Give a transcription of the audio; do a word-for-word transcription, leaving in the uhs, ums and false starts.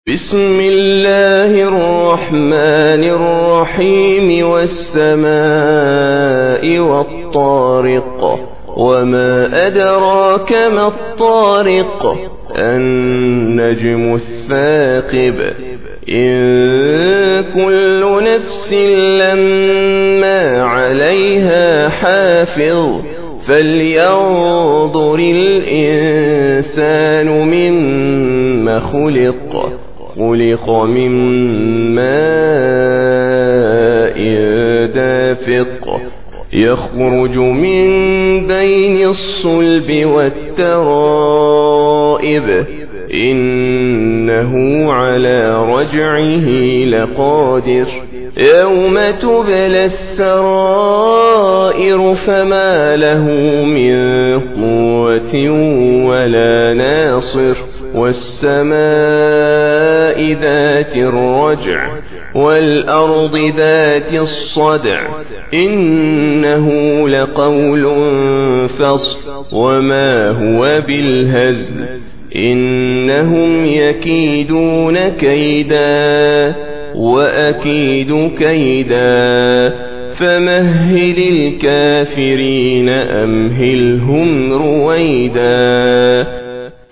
بسم الله الرحمن الرحيم والسماء والطارق وما أدراك ما الطارق النجم الثاقب إن كل نفس لما عليها حافظ فلينظر الإنسان مما خلق خلق من ماء دافق يخرج من بين الصلب والترائب إنه على رجعه لقادر يوم تبلى السرائر فما له من قوة ولا ناصر والسماء ذات الرجع والأرض ذات الصدع إنه لقول فصل وما هو بالهزل إنهم يكيدون كيدا وأكيد كيدا فمهل الكافرين أمهلهم رويدا